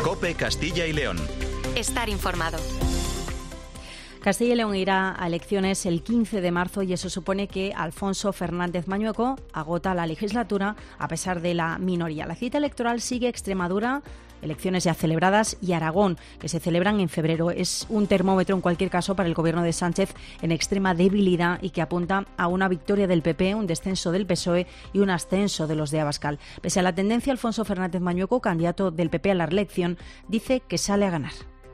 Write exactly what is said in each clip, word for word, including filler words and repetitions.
COPE Castilla y León. Estar informado. Castilla y León irá a elecciones el quince de marzo y eso supone que Alfonso Fernández Mañueco agota la legislatura a pesar de la minoría. La cita electoral sigue Extremadura, elecciones ya celebradas, y Aragón, que se celebran en febrero. Es un termómetro en cualquier caso para el gobierno de Sánchez en extrema debilidad y que apunta a una victoria del P P, un descenso del P S O E y un ascenso de los de Abascal. Pese a la tendencia, Alfonso Fernández Mañueco, candidato del P P a la reelección, dice que sale a ganar.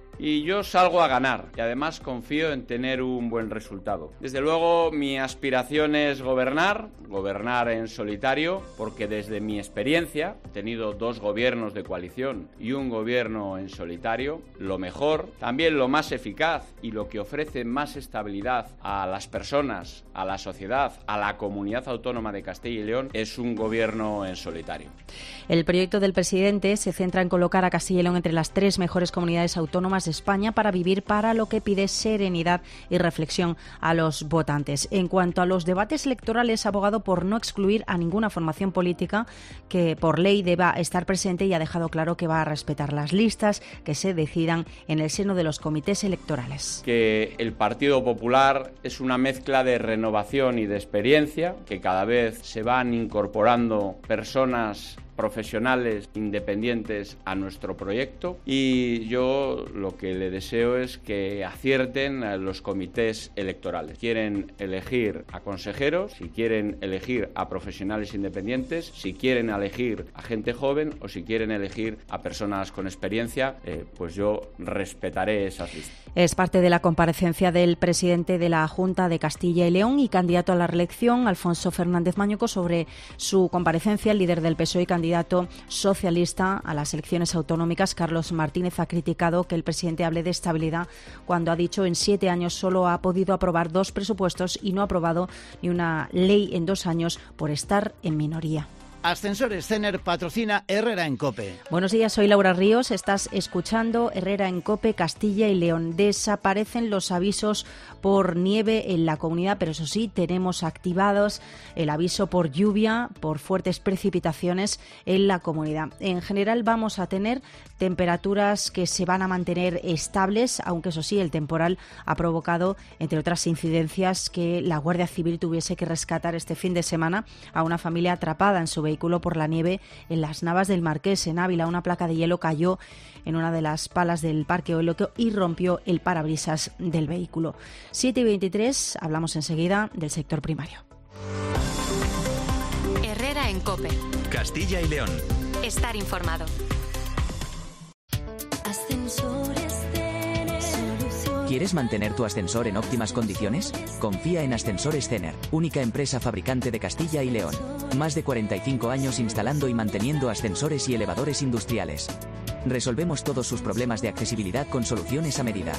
Y yo salgo a ganar y además confío en tener un buen resultado. Desde luego mi aspiración es gobernar, gobernar en solitario, porque desde mi experiencia, he tenido dos gobiernos de coalición y un gobierno en solitario, lo mejor, también lo más eficaz y lo que ofrece más estabilidad a las personas, a la sociedad, a la comunidad autónoma de Castilla y León, es un gobierno en solitario. El proyecto del presidente se centra en colocar a Castilla y León entre las tres mejores comunidades autónomas de España para vivir, para lo que pide serenidad y reflexión a los votantes. En cuanto a los debates electorales, ha abogado por no excluir a ninguna formación política que por ley deba estar presente y ha dejado claro que va a respetar las listas que se decidan en el seno de los comités electorales. Que el Partido Popular es una mezcla de renovación y de experiencia, que cada vez se van incorporando personas profesionales independientes a nuestro proyecto, y yo lo que le deseo es que acierten a los comités electorales. Quieren elegir a consejeros, si quieren elegir a profesionales independientes, si quieren elegir a gente joven o si quieren elegir a personas con experiencia, eh, pues yo respetaré esas listas. Es parte de la comparecencia del presidente de la Junta de Castilla y León y candidato a la reelección, Alfonso Fernández Mañueco. Sobre su comparecencia, el líder del P S O E y candidato socialista a las elecciones autonómicas, Carlos Martínez, ha criticado que el presidente hable de estabilidad cuando ha dicho en siete años solo ha podido aprobar dos presupuestos y no ha aprobado ni una ley en dos años por estar en minoría. Ascensores Cener patrocina Herrera en COPE. Buenos días, soy Laura Ríos. Estás escuchando Herrera en COPE Castilla y León. Desaparecen los avisos por nieve en la comunidad, pero eso sí, tenemos activados el aviso por lluvia, por fuertes precipitaciones en la comunidad. En general vamos a tener temperaturas que se van a mantener estables, aunque eso sí, el temporal ha provocado, entre otras incidencias, que la Guardia Civil tuviese que rescatar este fin de semana a una familia atrapada en su vehículo vehículo por la nieve en las Navas del Marqués, en Ávila. Una placa de hielo cayó en una de las palas del parque eólico y rompió el parabrisas del vehículo. siete y veintitrés, hablamos enseguida del sector primario. Herrera en COPE. Castilla y León. Estar informado. ¿Quieres mantener tu ascensor en óptimas condiciones? Confía en Ascensores Cener, única empresa fabricante de Castilla y León. Más de cuarenta y cinco años instalando y manteniendo ascensores y elevadores industriales. Resolvemos todos sus problemas de accesibilidad con soluciones a medida.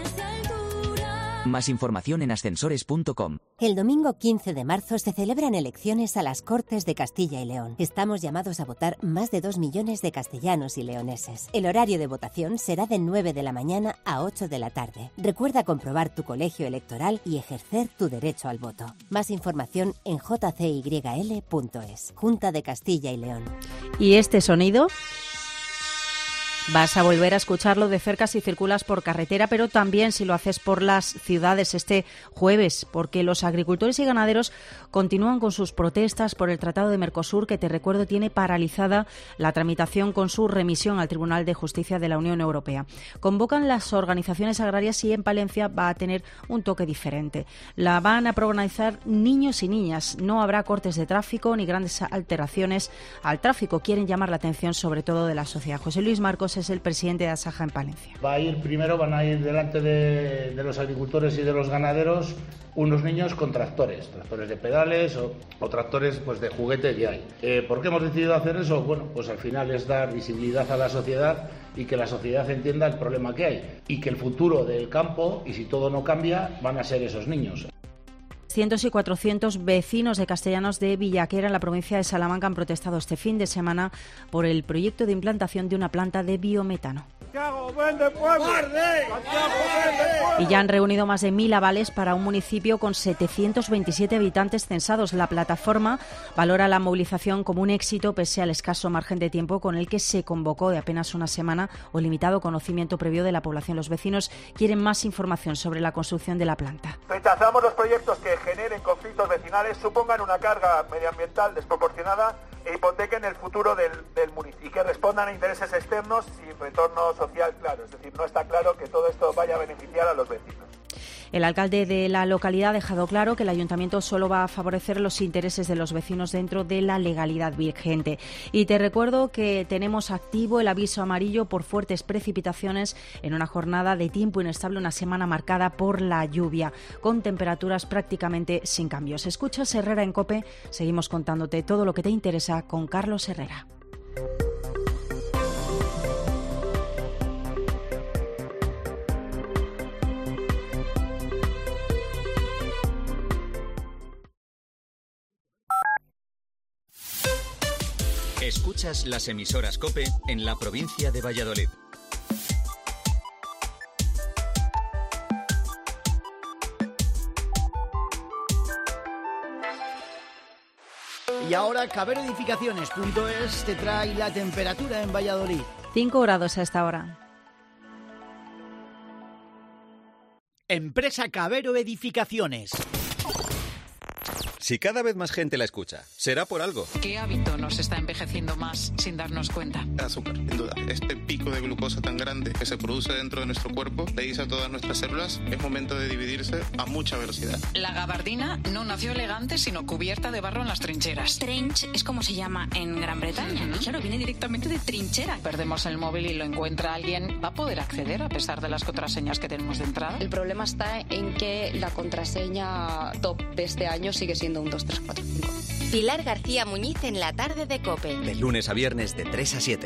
Más información en ascensores punto com. El domingo quince de marzo se celebran elecciones a las Cortes de Castilla y León. Estamos llamados a votar más de dos millones de castellanos y leoneses. El horario de votación será de nueve de la mañana a ocho de la tarde. Recuerda comprobar tu colegio electoral y ejercer tu derecho al voto. Más información en j c y l punto es. Junta de Castilla y León. ¿Y este sonido? Vas a volver a escucharlo de cerca si circulas por carretera, pero también si lo haces por las ciudades este jueves, porque los agricultores y ganaderos continúan con sus protestas por el Tratado de Mercosur, que, te recuerdo, tiene paralizada la tramitación con su remisión al Tribunal de Justicia de la Unión Europea. Convocan las organizaciones agrarias y en Palencia va a tener un toque diferente. La van a protagonizar niños y niñas. No habrá cortes de tráfico ni grandes alteraciones al tráfico. Quieren llamar la atención sobre todo de la sociedad. José Luis Marcos es el presidente de Asaja en Palencia. Va a ir primero, van a ir delante de, de los agricultores y de los ganaderos unos niños con tractores, tractores de pedales o, o tractores pues de juguete que hay. Eh, ¿Por qué hemos decidido hacer eso? Bueno, pues al final es dar visibilidad a la sociedad y que la sociedad entienda el problema que hay y que el futuro del campo, y si todo no cambia, van a ser esos niños. trescientos y cuatrocientos vecinos de castellanos de Villaquera, en la provincia de Salamanca, han protestado este fin de semana por el proyecto de implantación de una planta de biometano. Santiago, vende pueblo. Santiago, vende pueblo. Y ya han reunido más de mil avales para un municipio con setecientos veintisiete habitantes censados. La plataforma valora la movilización como un éxito pese al escaso margen de tiempo con el que se convocó de apenas una semana o limitado conocimiento previo de la población. Los vecinos quieren más información sobre la construcción de la planta. Rechazamos los proyectos que generen conflictos vecinales, supongan una carga medioambiental desproporcionada e hipotequen el futuro del, del municipio y que respondan a intereses externos sin retorno social claro. Es decir, no está claro que todo esto vaya a beneficiar a los vecinos. El alcalde de la localidad ha dejado claro que el ayuntamiento solo va a favorecer los intereses de los vecinos dentro de la legalidad vigente. Y te recuerdo que tenemos activo el aviso amarillo por fuertes precipitaciones en una jornada de tiempo inestable, una semana marcada por la lluvia, con temperaturas prácticamente sin cambios. Escuchas Herrera en COPE, seguimos contándote todo lo que te interesa con Carlos Herrera. Escuchas las emisoras COPE en la provincia de Valladolid. Y ahora Cabero Edificaciones punto es te trae la temperatura en Valladolid. cinco grados a esta hora. Empresa Cabero Edificaciones. Si cada vez más gente la escucha, será por algo. ¿Qué hábito nos está envejeciendo más sin darnos cuenta? El azúcar, sin duda. Este pico de glucosa tan grande que se produce dentro de nuestro cuerpo le dice a todas nuestras células, es momento de dividirse a mucha velocidad. La gabardina no nació elegante, sino cubierta de barro en las trincheras. Trench es como se llama en Gran Bretaña. Uh-huh. Y claro, viene directamente de trinchera. Perdemos el móvil y lo encuentra alguien. ¿Va a poder acceder a pesar de las contraseñas que tenemos de entrada? El problema está en que la contraseña top de este año sigue siendo un dos tres cuatro cinco. Pilar García Muñiz en la tarde de COPE. De lunes a viernes de tres a siete.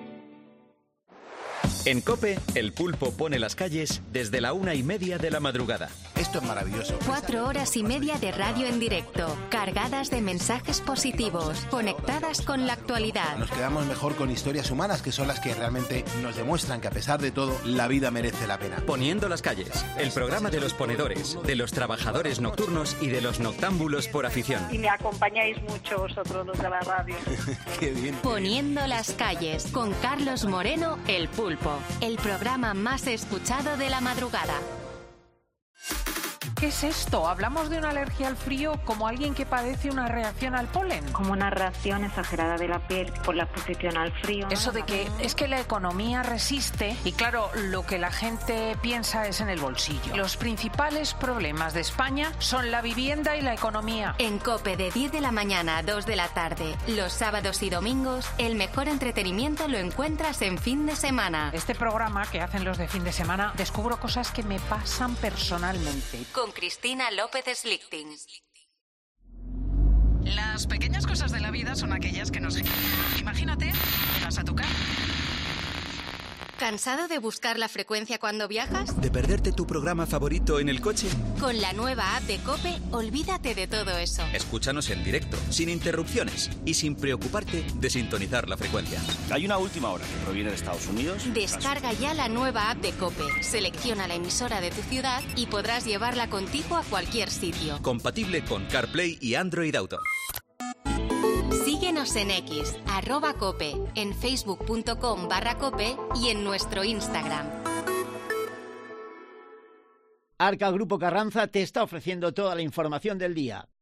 En COPE, el pulpo pone las calles desde la una y media de la madrugada. Esto es maravilloso. Cuatro horas y media de radio en directo, cargadas de mensajes positivos, conectadas con la actualidad. Nos quedamos mejor con historias humanas, que son las que realmente nos demuestran que a pesar de todo, la vida merece la pena. Poniendo las calles, el programa de los ponedores, de los trabajadores nocturnos y de los noctámbulos por afición. Y me acompañáis mucho vosotros los de la radio. Qué bien. Poniendo las calles, con Carlos Moreno, el pulpo. El programa más escuchado de la madrugada. ¿Qué es esto? ¿Hablamos de una alergia al frío como alguien que padece una reacción al polen? Como una reacción exagerada de la piel por la exposición al frío. Eso de que es que la economía resiste y claro, lo que la gente piensa es en el bolsillo. Los principales problemas de España son la vivienda y la economía. En COPE de diez de la mañana a dos de la tarde, los sábados y domingos, el mejor entretenimiento lo encuentras en fin de semana. Este programa que hacen los de fin de semana, descubro cosas que me pasan personalmente. Con Cristina López Slichting. Las pequeñas cosas de la vida son aquellas que nos... Imagínate, llegas a tu casa. ¿Cansado de buscar la frecuencia cuando viajas? ¿De perderte tu programa favorito en el coche? Con la nueva app de COPE, olvídate de todo eso. Escúchanos en directo, sin interrupciones y sin preocuparte de sintonizar la frecuencia. Hay una última hora que proviene de Estados Unidos. Descarga ya la nueva app de COPE. Selecciona la emisora de tu ciudad y podrás llevarla contigo a cualquier sitio. Compatible con CarPlay y Android Auto. Síguenos en X, arroba COPE, en facebook punto com barra COPE y en nuestro Instagram. Arca Grupo Carranza te está ofreciendo toda la información del día.